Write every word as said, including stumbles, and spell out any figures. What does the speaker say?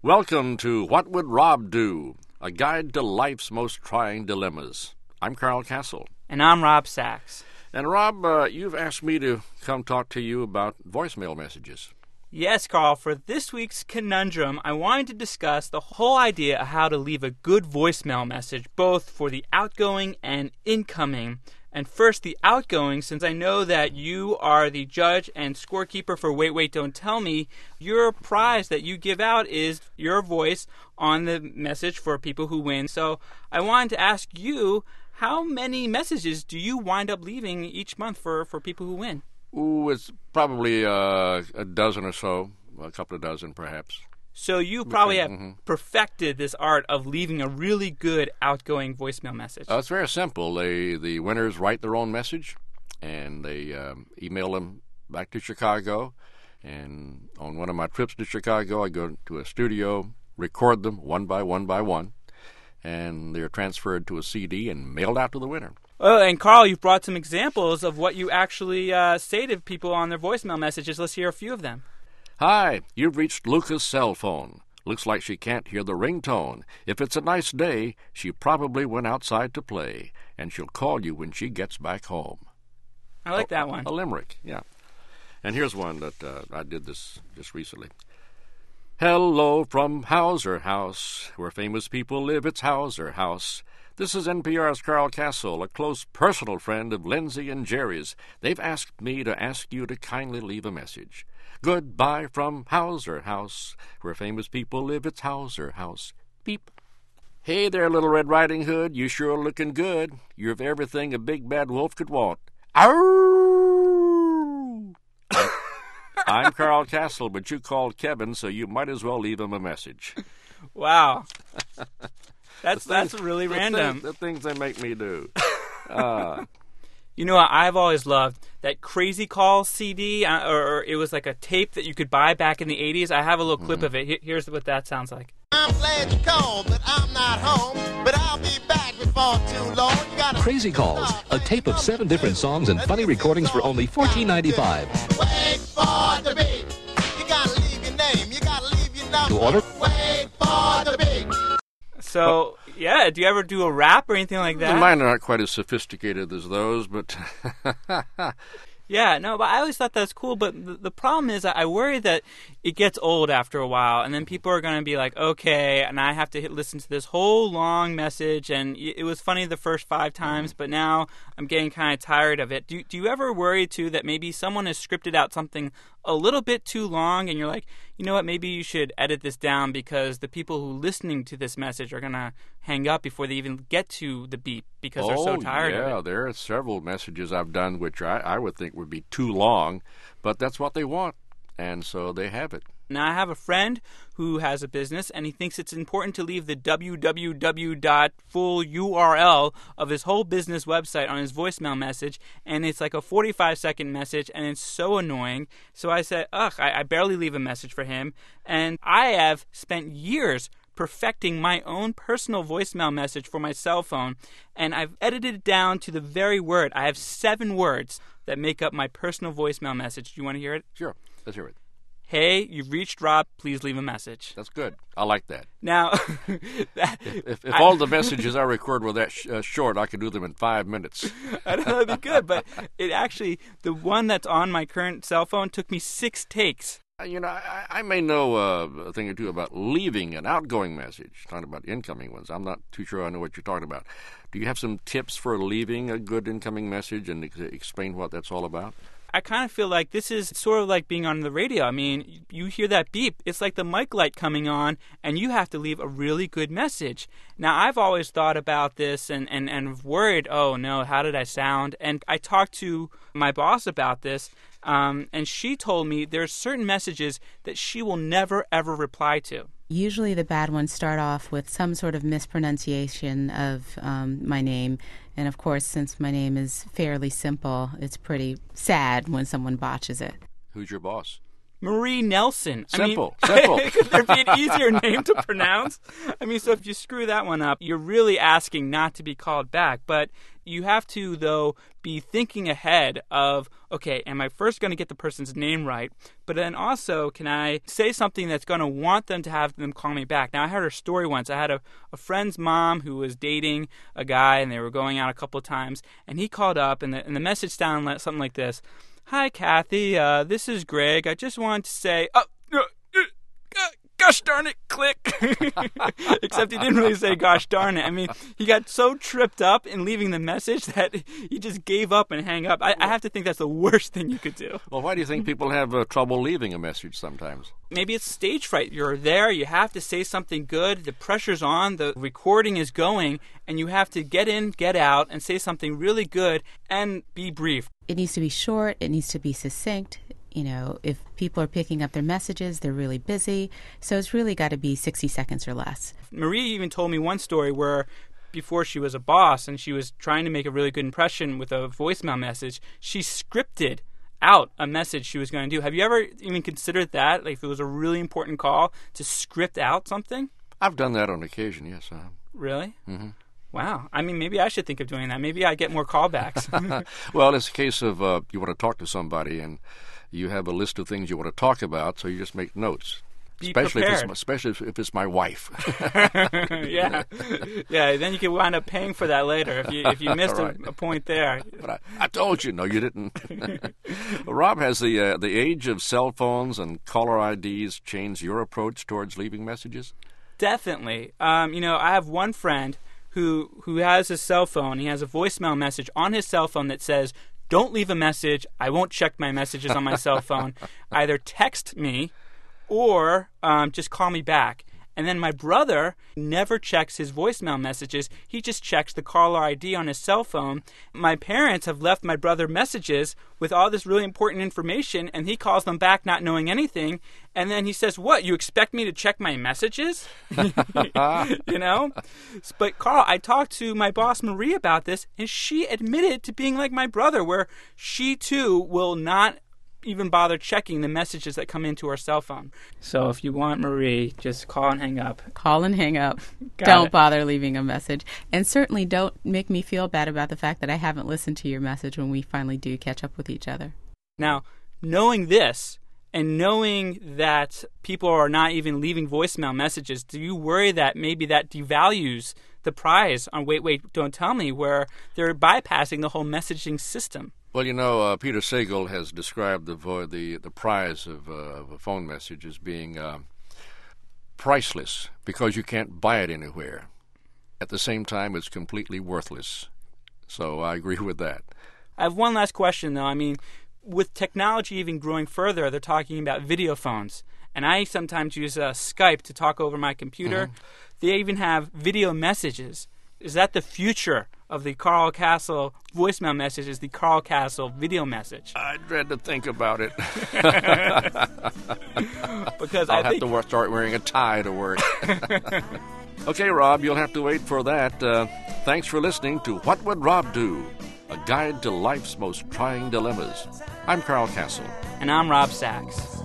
Welcome to What Would Rob Do? A guide to life's most trying dilemmas. I'm Carl Castle. And I'm Rob Sachs. And Rob, uh, you've asked me to come talk to you about voicemail messages. Yes, Carl. For this week's conundrum, I wanted to discuss the whole idea of how to leave a good voicemail message, both for the outgoing and incoming. And first, the outgoing, since I know that you are the judge and scorekeeper for Wait, Wait, Don't Tell Me, your prize that you give out is your voice on the message for people who win. So I wanted to ask you, how many messages do you wind up leaving each month for, for people who win? Ooh, it's probably uh, a dozen or so, a couple of dozen perhaps. So you probably have mm-hmm. perfected this art of leaving a really good outgoing voicemail message. Uh, it's very simple. They the winners write their own message, and they um, email them back to Chicago. And on one of my trips to Chicago, I go to a studio, record them one by one by one, and they're transferred to a C D and mailed out to the winner. Oh, and Carl, you've brought some examples of what you actually uh, say to people on their voicemail messages. Let's hear a few of them. Hi, you've reached Luca's cell phone. Looks like she can't hear the ringtone. If it's a nice day, she probably went outside to play, and she'll call you when she gets back home. I like a, that one. A limerick, yeah. And here's one that uh, I did this just recently. Hello from Hauser House, where famous people live. It's Hauser House. This is N P R's Carl Castle, a close personal friend of Lindsay and Jerry's. They've asked me to ask you to kindly leave a message. Goodbye from Hauser House, where famous people live. It's Hauser House. Beep. Hey there, Little Red Riding Hood. You sure looking good. You've everything a big bad wolf could want. Ow! I'm Carl Castle, but you called Kevin, so you might as well leave him a message. Wow. That's The things- that's really the random. things- the things they make me do. Uh, You know what? I've always loved that Crazy Call C D, uh, or, or it was like a tape that you could buy back in the eighties. I have a little clip Mm-hmm. of it. Here- Here's what that sounds like. I'm glad you called, but I'm not home. But I'll be back before too long. You gotta Crazy Calls, a tape of seven different songs and funny recordings for only fourteen ninety-five. Wait for the beat. You gotta leave your name. You gotta leave your number. To order? Wait for the beat. So, yeah, do you ever do a rap or anything like that? Mine are not quite as sophisticated as those, but Yeah, no, but I always thought that's cool. But the, the problem is, I worry that it gets old after a while, and then people are going to be like, okay, and I have to hit, listen to this whole long message, and it was funny the first five times, but now I'm getting kind of tired of it. Do, do you ever worry, too, that maybe someone has scripted out something a little bit too long, and you're like, you know what, maybe you should edit this down because the people who are listening to this message are going to hang up before they even get to the beep because oh, they're so tired yeah, of it. there are several messages I've done which I, I would think would be too long, but that's what they want, and so they have it. Now, I have a friend who has a business, and he thinks it's important to leave the w w w dot full U R L of his whole business website on his voicemail message, and it's like a forty-five second message, and it's so annoying. So I said, ugh, I, I barely leave a message for him, and I have spent years perfecting my own personal voicemail message for my cell phone, and I've edited it down to the very word. I have seven words that make up my personal voicemail message. Do you want to hear it? Sure, let's hear it. Hey, you've reached Rob. Please leave a message. That's good. I like that. Now, that, If, if I- all the messages I record were that sh- uh, short, I could do them in five minutes. I don't know, that'd be good, but it actually, the one that's on my current cell phone took me six takes. Uh, You know, I, I may know uh, a thing or two about leaving an outgoing message. Talking about incoming ones, I'm not too sure I know what you're talking about. Do you have some tips for leaving a good incoming message and ex- explain what that's all about? I kind of feel like this is sort of like being on the radio. I mean, you hear that beep. It's like the mic light coming on, and you have to leave a really good message. Now, I've always thought about this and, and, and worried, oh, no, how did I sound? And I talked to my boss about this, um, and she told me there's certain messages that she will never, ever reply to. Usually the bad ones start off with some sort of mispronunciation of um, my name. And, of course, since my name is fairly simple, it's pretty sad when someone botches it. Who's your boss? Marie Nelson. Simple, I mean, simple. Could there be an easier name to pronounce? I mean, so if you screw that one up, you're really asking not to be called back. But You have to, though, be thinking ahead of, okay, am I first going to get the person's name right? But then also, can I say something that's going to want them to have them call me back? Now, I heard a story once. I had a, a friend's mom who was dating a guy, and they were going out a couple of times, and he called up, and the, and the message sounded something like this. Hi, Kathy. Uh, this is Greg. I just wanted to say, oh, uh, uh, gosh darn it, click. Except he didn't really say gosh darn it. I mean, he got so tripped up in leaving the message that he just gave up and hang up. I, I have to think that's the worst thing you could do. Well, why do you think people have uh, trouble leaving a message sometimes? Maybe it's stage fright. You're there, you have to say something good, the pressure's on, the recording is going, and you have to get in, get out, and say something really good and be brief. It needs to be short, it needs to be succinct. You know, if people are picking up their messages, they're really busy. So it's really got to be sixty seconds or less. Marie even told me one story where before she was a boss and she was trying to make a really good impression with a voicemail message, she scripted out a message she was going to do. Have you ever even considered that? Like if it was a really important call, to script out something? I've done that on occasion, yes. Uh, really? Mm-hmm. Wow. I mean, maybe I should think of doing that. Maybe I get more callbacks. Well, it's a case of uh, you want to talk to somebody and you have a list of things you want to talk about, so you just make notes. Be especially prepared. if it's, especially if it's my wife. yeah, yeah. Then you can wind up paying for that later if you if you missed right. a, a point there. But I, I told you, no, you didn't. Rob, has the uh, the age of cell phones and caller I Ds changed your approach towards leaving messages? Definitely. Um, you know, I have one friend who who has a cell phone. He has a voicemail message on his cell phone that says, "Don't leave a message. I won't check my messages on my cell phone. Either text me or um, just call me back." And then my brother never checks his voicemail messages. He just checks the caller I D on his cell phone. My parents have left my brother messages with all this really important information, and he calls them back not knowing anything. And then he says, "What, you expect me to check my messages?" You know? But Carl, I talked to my boss Marie about this, and she admitted to being like my brother, where she too will not even bother checking the messages that come into her cell phone. So if you want Marie, just call and hang up. Call and hang up. Got don't it. bother leaving a message. And certainly don't make me feel bad about the fact that I haven't listened to your message when we finally do catch up with each other. Now, knowing this and knowing that people are not even leaving voicemail messages, do you worry that maybe that devalues the prize on Wait, Wait, Don't Tell Me, where they're bypassing the whole messaging system? Well, you know, uh, Peter Sagal has described the vo- the the prize of, uh, of a phone message as being uh, priceless because you can't buy it anywhere. At the same time, it's completely worthless. So I agree with that. I have one last question, though. I mean, with technology even growing further, they're talking about video phones. And I sometimes use uh, Skype to talk over my computer. Mm-hmm. They even have video messages. Is that the future of the Carl Castle voicemail message, is the Carl Castle video message? I dread to think about it. Because I'll I have think... to work, start wearing a tie to work. Okay, Rob, you'll have to wait for that. Uh, thanks for listening to What Would Rob Do? A guide to life's most trying dilemmas. I'm Carl Castle. And I'm Rob Sachs.